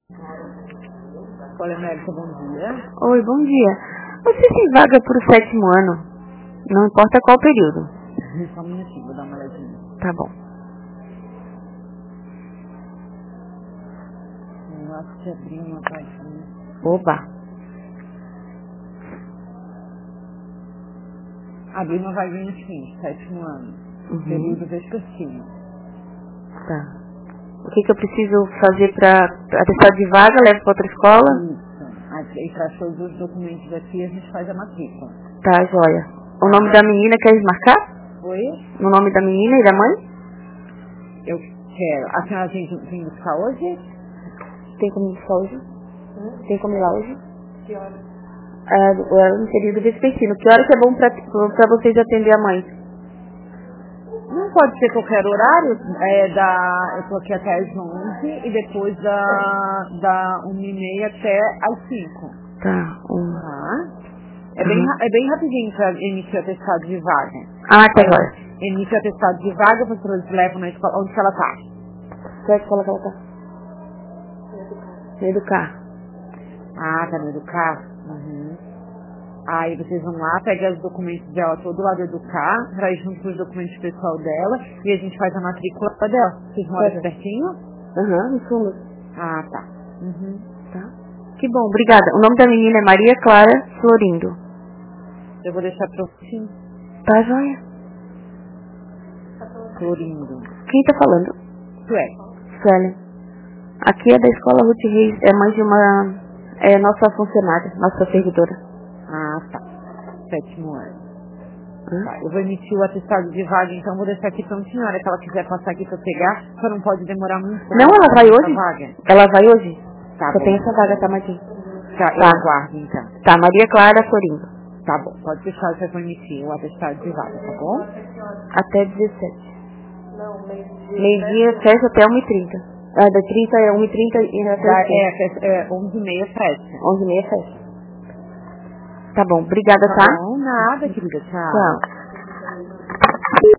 Olha, América, bom dia. Oi, bom dia. Você tem vaga para o 7º ano? Não importa qual período. Só um minutinho, vou dar uma olhadinha. Tá bom. Eu acho que abri uma página. Oba. Abri uma vaguinha sim, 7º ano. Período vespertino. Tá. O que eu preciso fazer para atestado de vaga? Levo para outra escola? Isso. E traz todos os documentos aqui e a gente faz a matrícula. Tá, joia. O nome da menina quer marcar? Oi? O nome da menina e da mãe? Eu quero. A senhora vem buscar hoje? Tem como buscar hoje? Tem como ir lá hoje? Que hora? No período vespertino. Que hora que é bom pra vocês atender a mãe? Não pode ser qualquer horário. Eu tô aqui até às 11 e depois da 1h30 até às 5. Tá. Tá? É bem rapidinho pra emitir o atestado de vaga. Tá agora. Emite o atestado de vaga, as pessoas levam na escola. Onde que ela tá? Qual escola que ela tá? No Educar. Tá no Educar? Aí vocês vão lá, pegam os documentos dela todo lá do Educar, traz junto com os documentos pessoal dela e a gente faz a matrícula dela. Vocês moram aqui pertinho? No fundo. Tá. Tá. Que bom, obrigada. O nome da menina é Maria Clara Florindo. Eu vou deixar pro fim. Tá, joia? Florindo. Quem tá falando? Suelen. Aqui é da escola Ruth Reis, é mãe de uma... É nossa funcionária, nossa servidora. Tá. 7º ano. Tá, eu vou emitir o atestado de vaga, então vou deixar aqui pra uma senhora que ela quiser passar aqui pra pegar, só não pode demorar muito. Não, ela vai hoje? Vaga. Ela vai hoje? Tá só bom. tem essa vaga, tá, Martim? Tá, eu aguardo então. Tá, Maria Clara Florindo. Tá bom, pode deixar, você vai emitir o atestado de vaga, tá bom? Até 17. Não, meio-dia, fecha até 1h30. Da 30 é 1h30 e até 11h30 fecha. 11h30 fecha. Tá bom, obrigada, tá? Não, nada, querida, tchau. Tchau.